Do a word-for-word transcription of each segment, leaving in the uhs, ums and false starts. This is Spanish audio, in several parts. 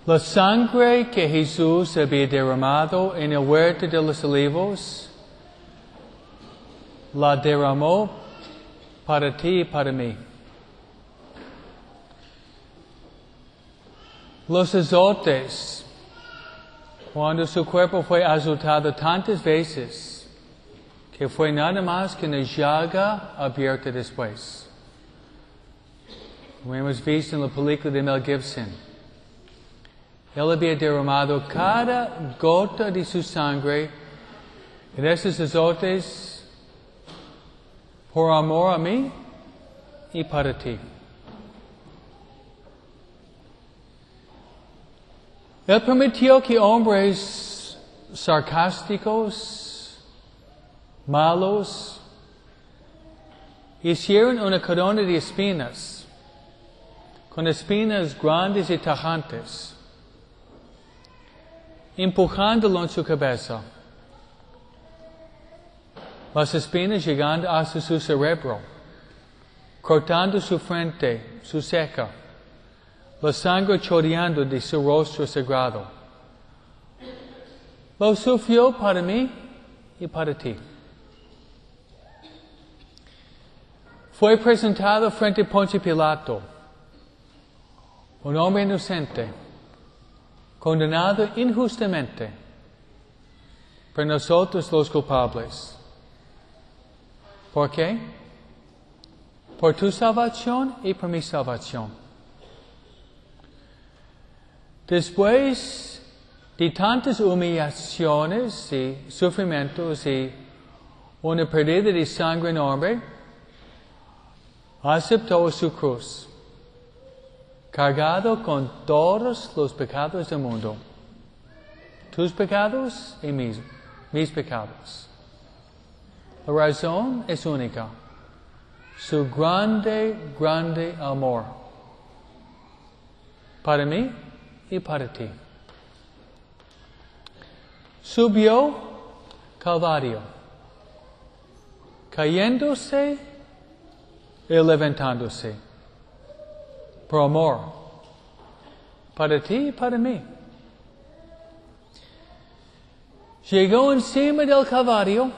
La sangre que Jesús había derramado en el huerto de los olivos, la derramó para ti y para mí. Los azotes, cuando su cuerpo fue azotado tantas veces, que fue nada más que una llaga abierta después. Como hemos visto en la película de Mel Gibson, Él había derramado cada gota de su sangre en esos azotes por amor a mí y para ti. Él permitió que hombres sarcásticos, malos, hicieron una corona de espinas, con espinas grandes y tajantes, empujándolo en su cabeza. Las espinas llegando hasta su cerebro, cortando su frente, su ceja, la sangre chorreando de su rostro sagrado. Lo sufrió para mí y para ti. Fue presentado frente a Poncio Pilato, un hombre inocente, condenado injustamente por nosotros los culpables. ¿Por qué? Por tu salvación y por mi salvación. Después de tantas humillaciones y sufrimientos y una pérdida de sangre enorme, aceptó su cruz, cargado con todos los pecados del mundo, tus pecados y mis, mis pecados. La razón es única, su grande, grande amor para mí y para ti. Subió Calvario, cayéndose y levantándose, por amor, para ti y para mí. Llegó encima del Calvario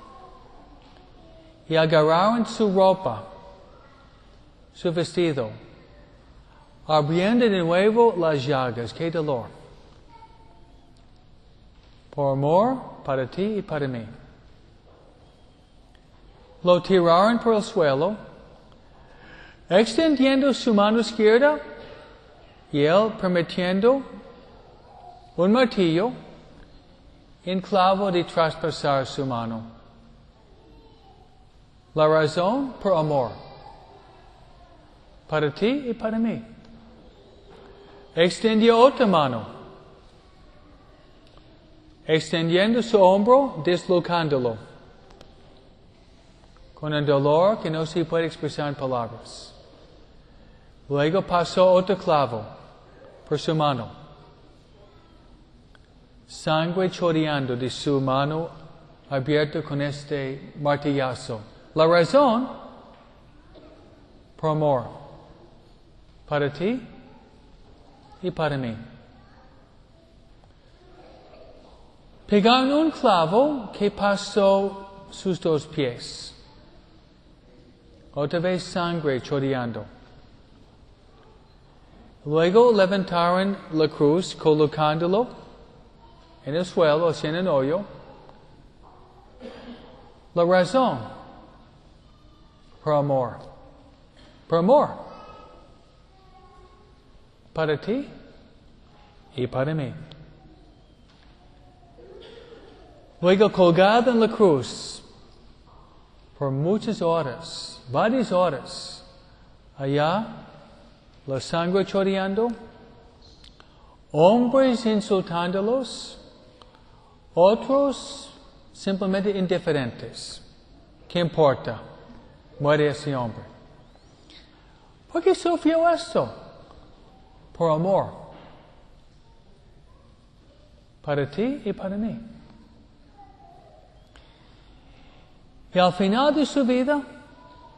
y agarraron su ropa, su vestido, abriendo de nuevo las llagas. ¡Qué dolor! Por amor, para ti y para mí. Lo tiraron por el suelo, extendiendo su mano izquierda y él permitiendo un martillo en clavo de traspasar su mano. La razón, por amor, para ti y para mí. Extendió otra mano, extendiendo su hombro, dislocándolo, con un dolor que no se puede expresar en palabras. Luego pasó otro clavo por su mano, sangre chorreando de su mano abierta con este martillazo. La razón, por amor, para ti y para mí. Pegaron un clavo que pasó sus dos pies. Otra vez sangre chorreando. Luego levantaron la cruz colocándolo en el suelo, haciendo un hoyo. La razón, por amor. Por amor. Para ti y para mí. Luego colgado en la cruz por muchas horas, varias horas, allá la sangre chorreando, hombres insultándolos, otros simplemente indiferentes. ¿Qué importa? Muere ese hombre. ¿Por qué sufrió esto? Por amor. Para ti y para mí. Y al final de su vida,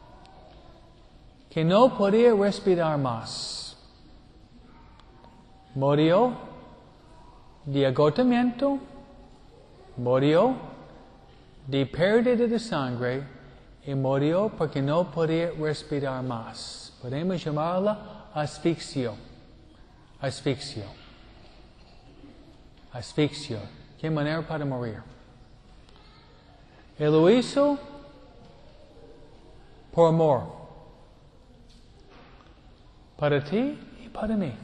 que no podía respirar más, murió de agotamiento, murió de pérdida de sangre y murió porque no podía respirar más. Podemos llamarla asfixia. Asfixia. Asfixia. ¿Qué manera para morir? Él lo hizo por amor. Para ti y para mí.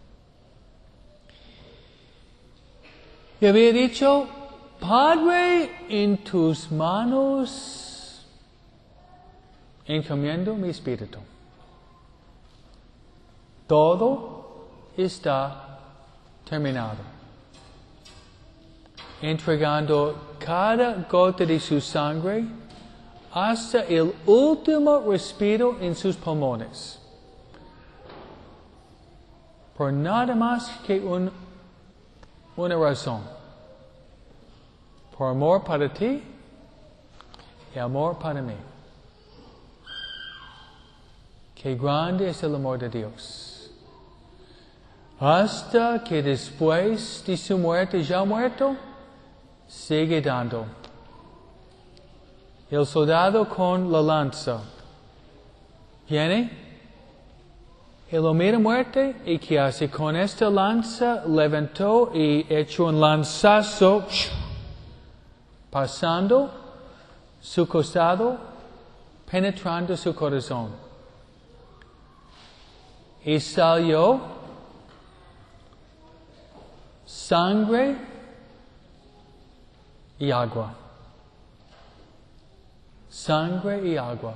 Y había dicho, Padre, en tus manos encomiendo mi espíritu. Todo está terminado. Entregando cada gota de su sangre hasta el último respiro en sus pulmones. Por nada más que un, una razón. Por amor para ti y amor para mí. Qué grande es el amor de Dios. Hasta que después de su muerte, ya muerto, sigue dando. El soldado con la lanza viene, él lo mira muerte y ¿qué hace? Con esta lanza levantó y echó un lanzazo pasando su costado, penetrando su corazón. Y salió sangre y agua. Sangre y agua.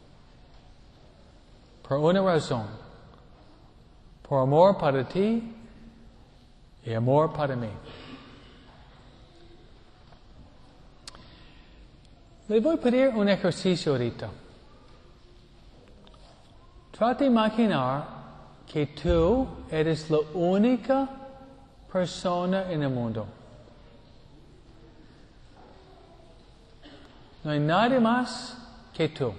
Por una razón. Por amor para ti y amor para mí. Le voy a pedir un ejercicio ahorita. Trata de imaginar que tú eres la única persona en el mundo. No hay nadie más que tú.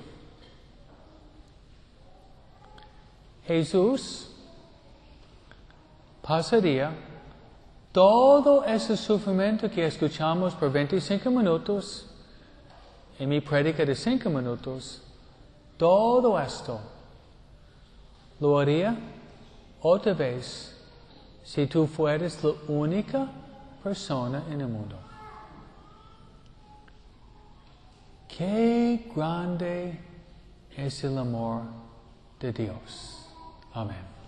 Jesús pasaría todo ese sufrimiento que escuchamos por veinticinco minutos en mi prédica de cinco minutos, todo esto lo haría otra vez si tú fueras la única persona en el mundo. Qué grande es el amor de Dios. Amén.